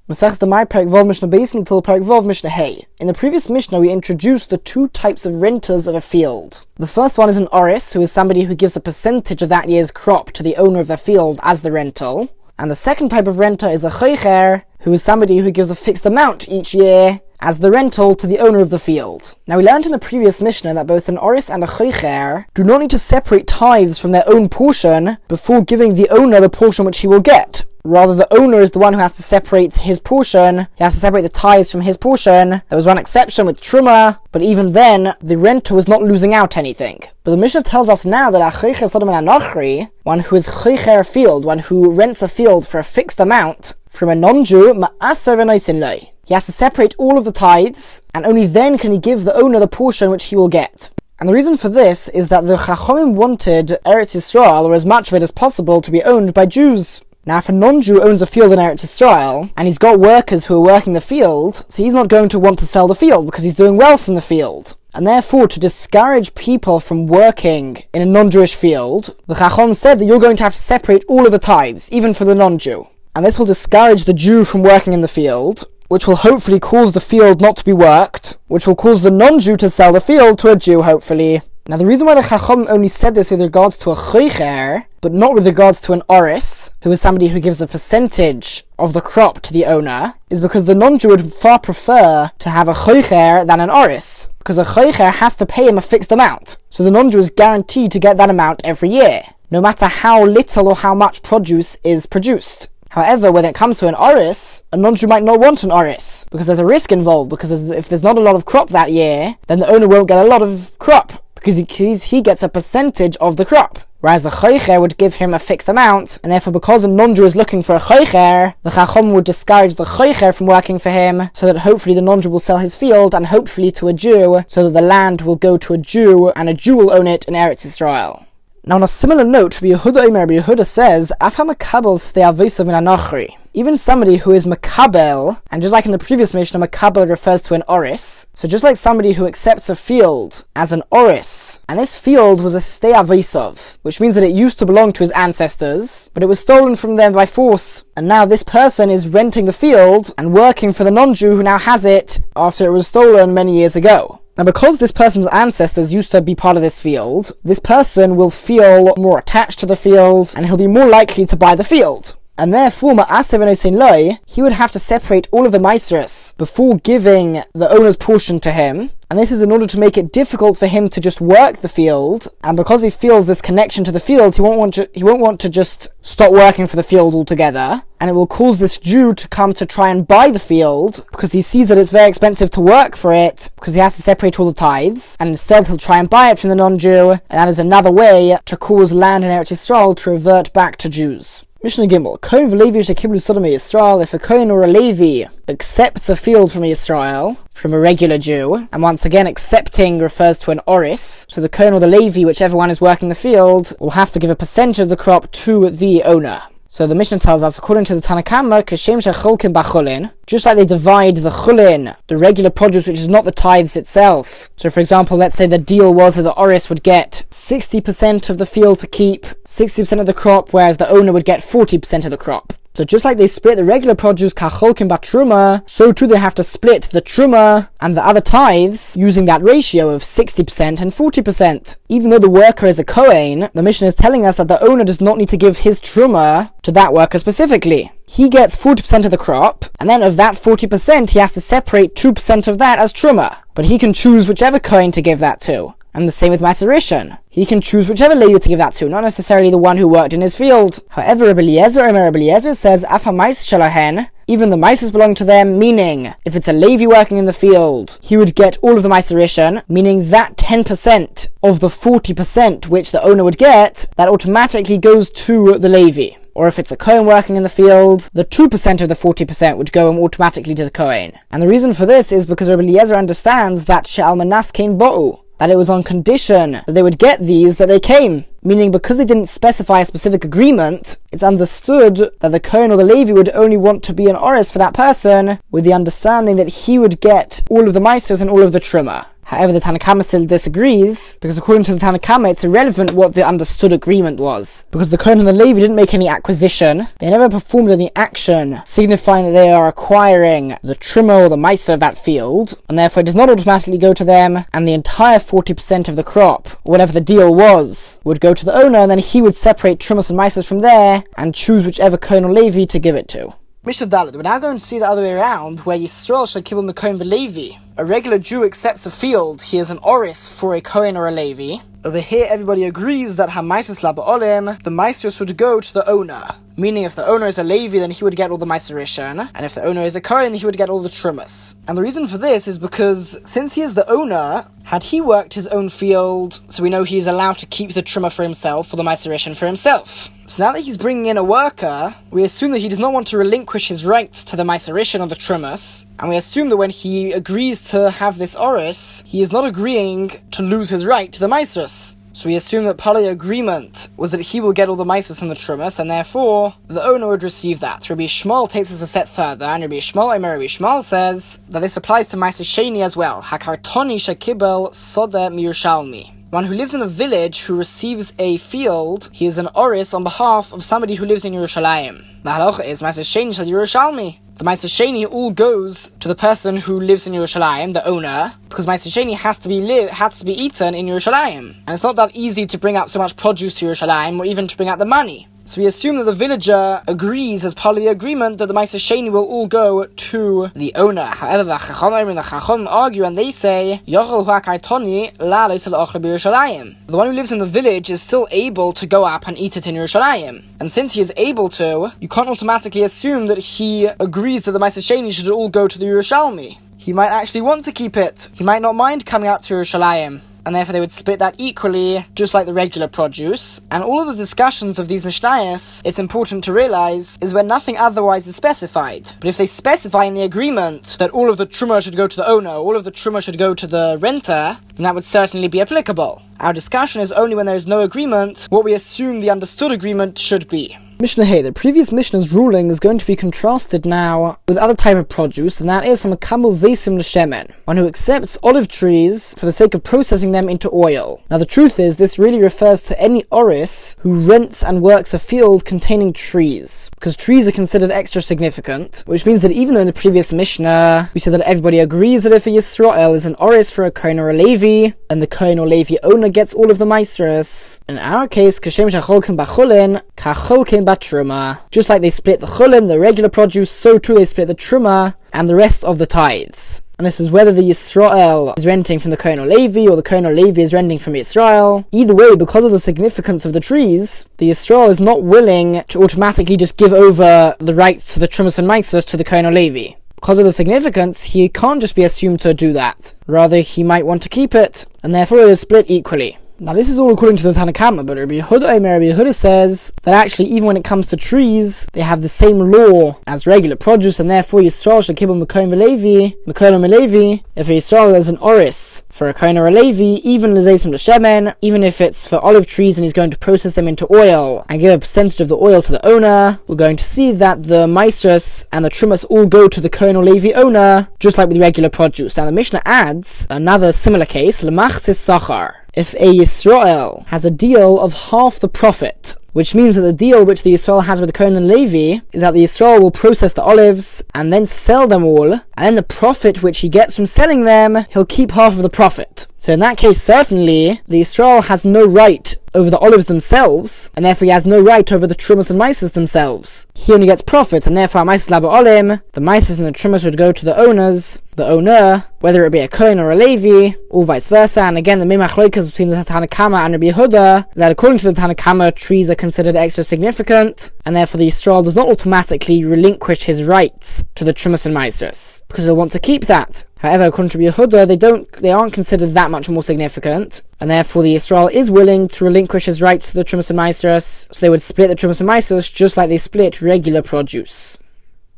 Masechta Mai Perek Vav Mishnah Beis until Perek Vav Mishnah Hey. In the previous Mishnah, we introduced the two types of renters of a field. The first one is an oris, who is somebody who gives a percentage of that year's crop to the owner of the field as the rental. And the second type of renter is a choicher, who is somebody who gives a fixed amount each year as the rental to the owner of the field. Now, we learned in the previous Mishnah that both an oris and a choicher do not need to separate tithes from their own portion before giving the owner the portion which he will get. Rather, the owner is the one who has to separate his portion. He has to separate the tithes from his portion. There was one exception with Truma, but even then, the renter was not losing out anything. But the Mishnah tells us now that a choicher sodom and anachri, one who is choicher a field, one who rents a field for a fixed amount, from a non-Jew, ma'aser v'noisin loi. He has to separate all of the tithes, and only then can he give the owner the portion which he will get. And the reason for this is that the Chachomim wanted Eretz Yisrael, or as much of it as possible, to be owned by Jews. Now, if a non-Jew owns a field in Eretz Yisrael, and he's got workers who are working the field, so he's not going to want to sell the field because he's doing well from the field. And therefore, to discourage people from working in a non-Jewish field, the Chacham said that you're going to have to separate all of the tithes, even for the non-Jew. And this will discourage the Jew from working in the field, which will hopefully cause the field not to be worked, which will cause the non-Jew to sell the field to a Jew, hopefully. Now, the reason why the Chacham only said this with regards to a choicher, but not with regards to an oris, who is somebody who gives a percentage of the crop to the owner, is because the non-Jew would far prefer to have a choicher than an oris, because a choicher has to pay him a fixed amount. So the non-Jew is guaranteed to get that amount every year, no matter how little or how much produce is produced. However, when it comes to an oris, a non-Jew might not want an oris, because there's a risk involved, because if there's not a lot of crop that year, then the owner won't get a lot of crop, because he gets a percentage of the crop. Whereas a choicher would give him a fixed amount, and therefore because a non-Jew is looking for a choicher, the Chacham would discourage the choicher from working for him, so that hopefully the non-Jew will sell his field, and hopefully to a Jew, so that the land will go to a Jew, and a Jew will own it in Eretz Yisrael. Now, on a similar note, Rabbi Yehuda says, Afa makabel stei avosav min anachri. Even somebody who is makabel, and just like in the previous Mishnah, makabel refers to an oris. So just like somebody who accepts a field as an oris, and this field was a stei avosav, which means that it used to belong to his ancestors, but it was stolen from them by force. And now this person is renting the field and working for the non-Jew who now has it after it was stolen many years ago. Now, because this person's ancestors used to be part of this field, this person will feel more attached to the field, and he'll be more likely to buy the field. And therefore, ma'aser v'noisin loi, he would have to separate all of the maasros before giving the owner's portion to him. And this is in order to make it difficult for him to just work the field, and because he feels this connection to the field, he won't want to just stop working for the field altogether, and it will cause this Jew to come to try and buy the field, because he sees that it's very expensive to work for it, because he has to separate all the tithes, and instead he'll try and buy it from the non-Jew, and that is another way to cause land in Eretz Yisrael to revert back to Jews. Mishnah Gimel, Kohen v'Levi shekiblu sodom Yisrael. If a Kohen or a Levi accepts a field from Yisrael, from a regular Jew, and once again accepting refers to an oris, so the Kohen or the Levi, whichever one is working the field, will have to give a percentage of the crop to the owner. So the Mishnah tells us, according to the Tanna Kamma, Kashem shecholkin b'chulin, just like they divide the chulin, the regular produce which is not the tithes itself. So for example, let's say the deal was that the oris would get 60% of the field to keep, 60% of the crop, whereas the owner would get 40% of the crop. So just like they split the regular produce, kacholkin b'truma, so too they have to split the truma and the other tithes using that ratio of 60% and 40%. Even though the worker is a Kohen, the Mishnah is telling us that the owner does not need to give his truma to that worker specifically. He gets 40% of the crop, and then of that 40%, he has to separate 2% of that as truma. But he can choose whichever Kohen to give that to. And the same with Maaser Rishon. He can choose whichever Levi to give that to, not necessarily the one who worked in his field. However, Rabbi Eliezer says, Afa mais shalahen, even the maasros belong to them, meaning, if it's a Levi working in the field, he would get all of the Maaser Rishon, meaning that 10% of the 40% which the owner would get, that automatically goes to the Levi. Or if it's a Kohen working in the field, the 2% of the 40% would go automatically to the Kohen. And the reason for this is because Rabbi Eliezer understands that she'al manas kein bo'u, that it was on condition that they would get these, that they came. Meaning, because they didn't specify a specific agreement, it's understood that the Kohen or the Levi would only want to be an oris for that person, with the understanding that he would get all of the maasros and all of the truma. However, the Tanakama still disagrees, because according to the Tanakama, it's irrelevant what the understood agreement was. Because the Kohen and the Levi didn't make any acquisition, they never performed any action, signifying that they are acquiring the Truma or the Meiser of that field, and therefore it does not automatically go to them, and the entire 40% of the crop, or whatever the deal was, would go to the owner, and then he would separate Trumas and Meisers from there, and choose whichever Kohen or Levi to give it to. Mishnah Dalet, we're now going to see the other way around, where Yisrael shall kibbutz the Kohen v'Levi. A regular Jew accepts a field, he is an oris for a Kohen or a Levi. Over here everybody agrees that ha-maises la ba'olim, the maestros would go to the owner. Meaning if the owner is a Levi, then he would get all the meiserishan, and if the owner is a Kohen, he would get all the trumas. And the reason for this is because, since he is the owner, had he worked his own field, so we know he is allowed to keep the truma for himself, or the meiserishan for himself. So now that he's bringing in a worker, we assume that he does not want to relinquish his rights to the meiserishan or the trumas, and we assume that when he agrees to have this oris, he is not agreeing to lose his right to the meiseris. So we assume that part of the agreement was that he will get all the meises and the trumas, and therefore the owner would receive that. Rabbi Shmuel takes us a step further, and Rabbi Shmuel says that this applies to meises sheni as well. Hakartoni shekibel sodeh miyushalmi. One who lives in a village who receives a field, he is an oris on behalf of somebody who lives in Yerushalayim. The halacha is meises sheni shel Yerushalmi. The meises sheni all goes to the person who lives in Yerushalayim, the owner, because meises sheni has to be eaten in Yerushalayim, and it's not that easy to bring out so much produce to Yerushalayim, or even to bring out the money. So we assume that the villager agrees as part of the agreement that the meises sheni will all go to the owner. However, the Chacham argue and they say, the one who lives in the village is still able to go up and eat it in Yerushalayim. And since he is able to, you can't automatically assume that he agrees that the meises sheni should all go to the Yerushalmi. He might actually want to keep it. He might not mind coming up to Yerushalayim, and therefore they would split that equally, just like the regular produce. And all of the discussions of these Mishnayos, it's important to realize, is when nothing otherwise is specified. But if they specify in the agreement that all of the truma should go to the owner, all of the truma should go to the renter, then that would certainly be applicable. Our discussion is only when there is no agreement, what we assume the understood agreement should be. Mishnah Hey, the previous Mishnah's ruling is going to be contrasted now with other type of produce, and that is from a kamel zeisim l'shemen, one who accepts olive trees for the sake of processing them into oil. Now the truth is, this really refers to any oris who rents and works a field containing trees, because trees are considered extra significant, which means that even though in the previous Mishnah we said that everybody agrees that if a Yisrael is an oris for a Kohen or a Levi, and the Kohen or Levi owner gets all of the meisros, in our case, kashem shacholkin b'chulin, kacholkin truma. Just like they split the chulin, the regular produce, so too they split the truma and the rest of the tithes. And this is whether the Yisrael is renting from the Kohen or Levi, or the Kohen or Levi is renting from Yisrael. Either way, because of the significance of the trees, the Yisrael is not willing to automatically just give over the rights to the trumas and meisos to the Kohen or Levi. Because of the significance, he can't just be assumed to do that. Rather, he might want to keep it, and therefore it is split equally. Now this is all according to the Tanakama, but Rabbi Yehuda says that actually even when it comes to trees, they have the same law as regular produce, and therefore Yisrael shall kibbutz Kohen v'Levi, if a Yisrael is an oris for a Kohen or a Levi, even l'zeisim l'shemen, even if it's for olive trees and he's going to process them into oil and give a percentage of the oil to the owner, we're going to see that the meisros and the trumas all go to the Kohen or Levi owner, just like with regular produce. Now the Mishnah adds another similar case, l'machzis sachar. If a Yisrael has a deal of half the profit, which means that the deal which the Yisrael has with the Kohen and Levi is that the Yisrael will process the olives and then sell them all, and then the profit which he gets from selling them, he'll keep half of the profit. So in that case, certainly, the Yisrael has no right over the olives themselves, and therefore he has no right over the trumas and meises themselves. He only gets profit, and therefore meises la ba'olim, the meises and the trumas would go to the owner, whether it be a Kohen or a Levi, or vice versa. And again, the mimachloikas between the Tanakama and Rabbi Yehuda, that according to the Tanakama, trees are considered extra significant, and therefore the Yisrael does not automatically relinquish his rights to the trumas and meises, because he'll want to keep that. However, according to Rabbi Yehuda, they aren't considered that much more significant, and therefore the Yisrael is willing to relinquish his rights to the trumas and meisos, so they would split the trumas and meisos just like they split regular produce.